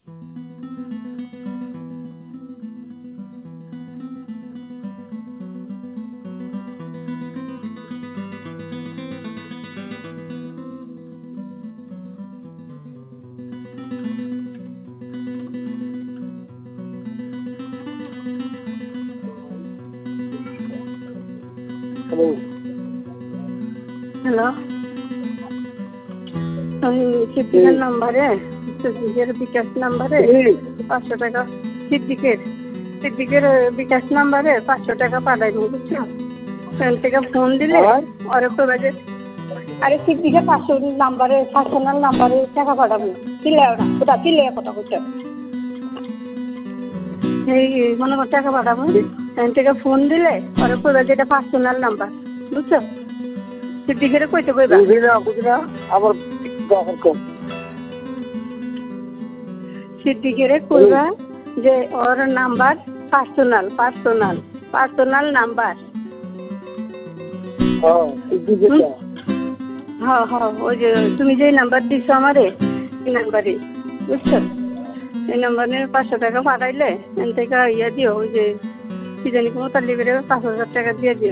Hello, আমি সিদ্দিকের নাম্বারে, সিদ্দিকের বিকাশ নাম্বারে 500 টাকা, সিদ্দিকের বিকাশ নাম্বারে 500 টাকা পাঠাইনি, বুঝছো? ওখান থেকে ফোন দিলে ওরে কইবা যে, আরে সিদ্দিকের 500 নাম্বারে, পার্সোনাল নাম্বারে টাকা পাঠাবো, চিল্লাও না, কোথা চিল্লাইয়া কথা বলছো? এই মনে কর টাকা পাঠাবো, ওখান থেকে ফোন দিলে ওরে কইবা যে এটা পার্সোনাল নাম্বার, বুঝছো? সিদ্দিকের কইতে কইবা আবার সিদ্দিকের কইবা যে ওর নাম্বার পার্সোনাল নাম্বার। হ্যাঁ হ্যাঁ, ওই যে তুমি যে নাম্বার দিছো আমারে, এই নাম্বারে, বুঝছো? এই নাম্বারে 500 টাকা পাঠাইলে এখান থেকে ইয়ে দিও, ওই যে কি জানি কোনো তার লিবে 5,000 টাকা দিয়ে দিও।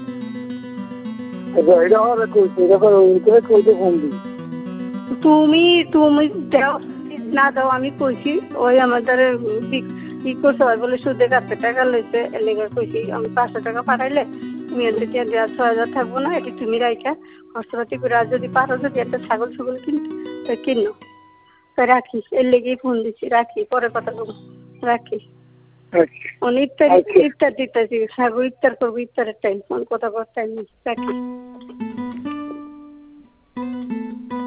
তুমি তুমি দাও না দাও আমি কইছি, ওই আমাদের কি করছে বলে সুদে কাছে টাকা লইছে, এর লেগে কইছি আমি 500 টাকা পাঠাইলে তুমি এতে 6,000 থাকবো না, এটি তুমি রাইখা খরচাপাতি করে, আর যদি পারো যদি একটা ছাগল কিনতে কিনো, তাই রাখি, এর লেগেই ফোন দিচ্ছি, রাখি, পরে কথা বলবো, রাখি। ইফতার দিতেছি, ছাগল ইফতার করবো, ইফতারের টাইম, ফোন কথা বলার টাইম, রাখি।